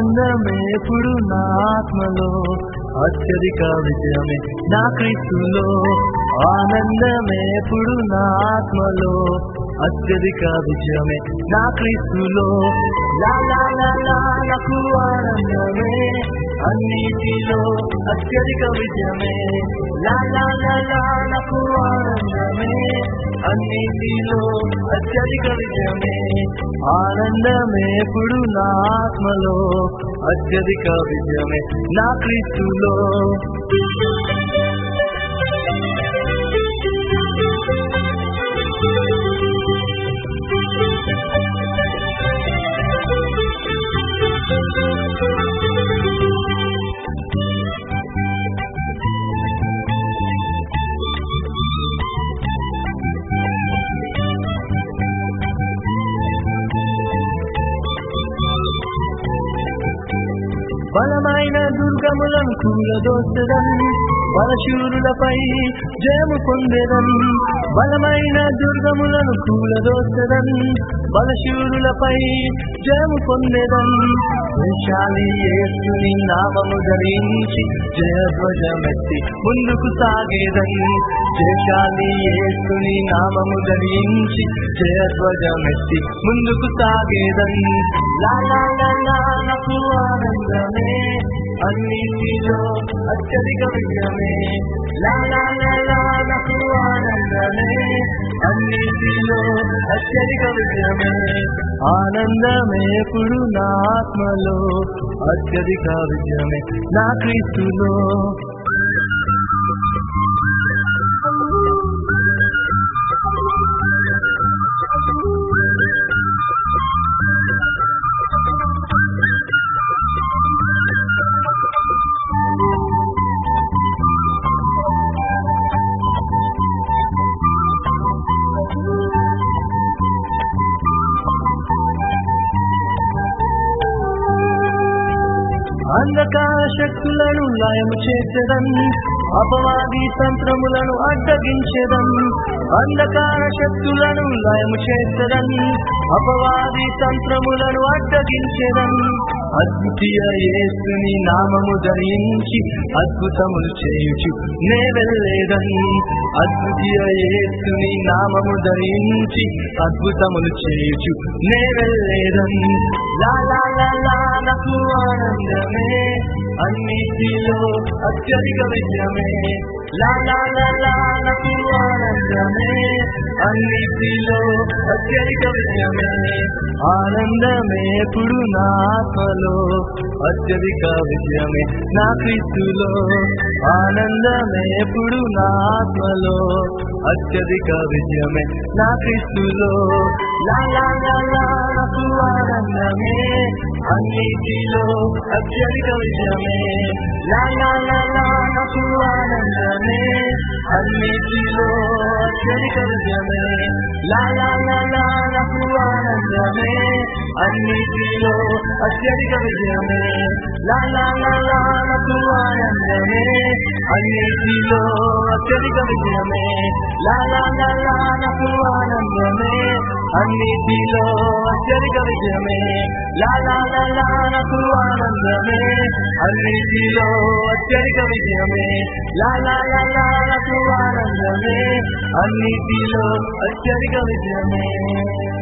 ఆనందమే ఎప్పుడు నా ఆత్మలో, అత్యధిక విజయమే నా క్రీస్తులో. ఆనందమే ఎప్పుడు నా ఆత్మలో, అత్యధిక విజయమే నా క్రీస్తులో. లా లా లా లా నాకు ఆనందమే అన్నిటిలో, అత్యధిక విజయమే. లా లా లా లా నాకు ఆనందమే అన్నిటిలో, అత్యధిక విజయమే. ఆనందమే ఎప్పుడు నా ఆత్మలో, అత్యధిక విజయమే నా క్రీస్తులో. బలమైన దుర్గములను కూలదోసెదన్, బలశూరులపై జయము పొందెదన్. బలమైన దుర్గములను కూలదోసెదన్, బలశూరులపై జయము పొందెదన్. వైశాలి యేసుని నామము ధరించి జయధ్వజమెత్తి ముందుకు సాగేదన్. జయశాలి యేసుని నామము ధరించి జయధ్వజమెత్తి ముందుకు సాగేదన్. లా లా లా లా నాకు ఆనందమే అన్నిటిలో, అత్యధిక విజయమే. లా లా లా లా నాకు ఆనందమే అన్నిటిలో, అత్యధిక విజయమే. ఆనందమే ఎప్పుడు నా ఆత్మలో, అత్యధిక విజయమే నా క్రీస్తులో. అంధకార శక్తులను లయము చేసేదన్, అపవాది తంత్రములను అడ్డగించేదన్. అంధకార శక్తులను లయము చేసేదన్, అపవాది తంత్రములను అడ్డగించేదన్. అద్వితీయ యేసుని నామము ధరించి అద్భుతములు చేయుచు నే వెళ్ళేదన్. అద్వితీయ యేసుని నామము ధరించి అద్భుతములు చేయుచు నే వెళ్ళేదన్. లా లా లా లా నాకు ఆనందమే అన్నిటిలో, అత్యధిక విజయమే. లా లా లా లా నాకు ఆనందమే అన్నిటిలో, అత్యధిక విజయమే. ఆనందమే ఎప్పుడు నా ఆత్మలో, అత్యధిక విజయమే నా క్రీస్తులో. ఆనందమే ఎప్పుడు నా ఆత్మలో, అత్యధిక విజయమే నా క్రీస్తులో. లా లా లా లా నాకు ఆనందమే అన్నిటిలో, అత్యధిక విజయమే. లా లా లా లా నాకు ఆనందమే అన్నిటిలో, అత్యధిక విజయమే. లా లా లా లా నాకు ఆనందమే అన్నిటిలో, అత్యధిక విజయమే. లా లా లా లా నాకు ఆనందమే అన్నిటిలో, అత్యధిక విజయమే. లా లా లా లా నాకు ఆనందమే అన్నిటిలో, అత్యధిక విజయమే. లా లా లా లా నాకు ఆనందమే అన్నిటిలో, అత్యధిక విజయమే. లా లా లా లా నాకు ఆనందమే అన్నిటిలో, అత్యధిక విజయమే.